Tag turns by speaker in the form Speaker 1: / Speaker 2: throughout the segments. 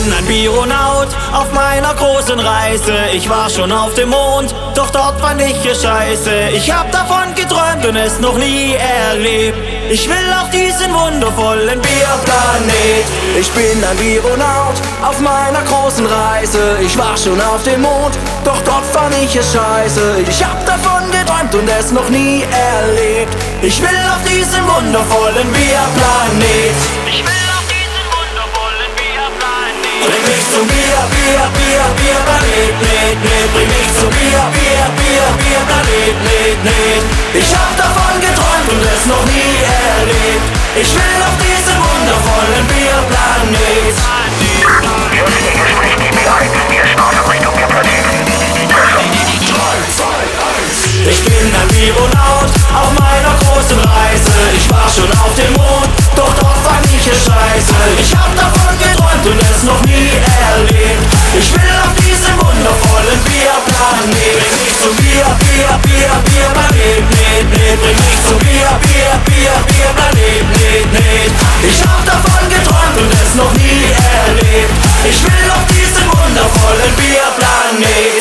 Speaker 1: bin ein Bionaut auf meiner großen Reise. Ich war schon auf dem Mond, doch dort fand ich es scheiße. Ich hab davon geträumt und es noch nie erlebt. Ich will auf diesen wundervollen Bierplanet.
Speaker 2: Ich bin ein Bionaut auf meiner großen Reise. Ich war schon auf dem Mond, doch dort fand ich es scheiße. Ich hab davon geträumt und es noch nie erlebt. Ich will auf diesen wundervollen Bierplanet.
Speaker 1: Ich will auf diesen wundervollen Bierplanet.
Speaker 2: Bring mich zum Bierplanet. Bring mich zum Bierplanet. Ich hab davon geträumt und es noch nie erlebt. Ich will auf diesen wundervollen Bierplanet.
Speaker 3: Hier spricht die B1, wir starten Richtung Bierplanet.
Speaker 2: 3, 2, 1. Ich bin ein Bionaut auf meiner großen Reise. Ich war schon auf dem Mond, doch dort fand ich es scheiße. Ich hab davon geträumt und es noch nie erlebt. Ich will auf diesen wundervollen Bierplanet. Bring mich zum Bierplanet. Bring mich zum Bierplanet. Ich hab davon geträumt und es noch nie erlebt. Ich will auf diesen wundervollen Bierplanet.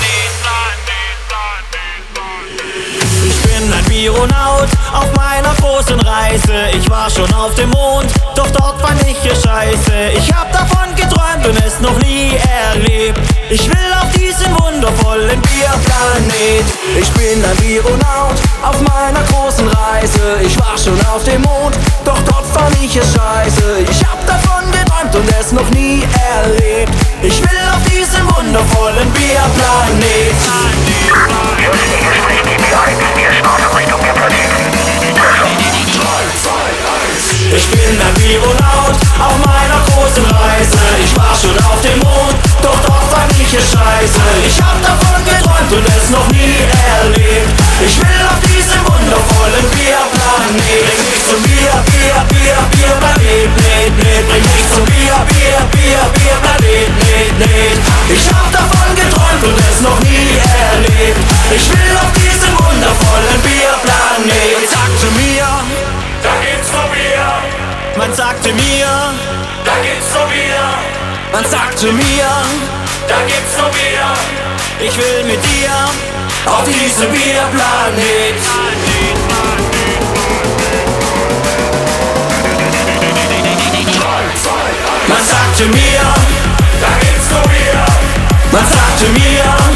Speaker 1: Ich bin ein Bionaut auf meiner großen Reise. Ich war schon auf dem Mond, doch dort fand ich es scheiße. Ich hab davon geträumt und es noch nie erlebt. Ich will auf diesen wundervollen Bierplanet.
Speaker 2: Ich bin ein Bionaut auf meiner großen Reise. Ich war schon auf dem Mond, doch dort fand ich es scheiße. Ich hab davon geträumt und es noch nie erlebt. Ich will auf diesen wundervollen Bierplanet.
Speaker 3: Hier spricht die B1, wir starten Richtung Bierplanet.
Speaker 2: 3, 2, 1. Ich bin ein Bionaut auf meiner großen Reise. Ich war schon auf dem Mond, doch dort fand ich es scheiße. Ich hab davon geträumt und es noch nie erlebt. Ich will auf diesen wundervollen Bierplanet. Bring mich zum Bierplanet. Bring mich zum Bierplanet. Ich hab davon geträumt und es noch nie erlebt. Ich will auf diesen wundervollen Bierplanet.
Speaker 1: Sagte mir,
Speaker 2: Da geht's nur Bier.
Speaker 1: man sagte mir,
Speaker 2: Da geht's nur Bier.
Speaker 1: man sagte mir,
Speaker 2: Da gibt's nur Bier.
Speaker 1: ich will mit dir
Speaker 2: Auf diesem Bierplanet.
Speaker 1: Man sagte mir,
Speaker 2: Da gibt's nur Bier.
Speaker 1: man sagte mir,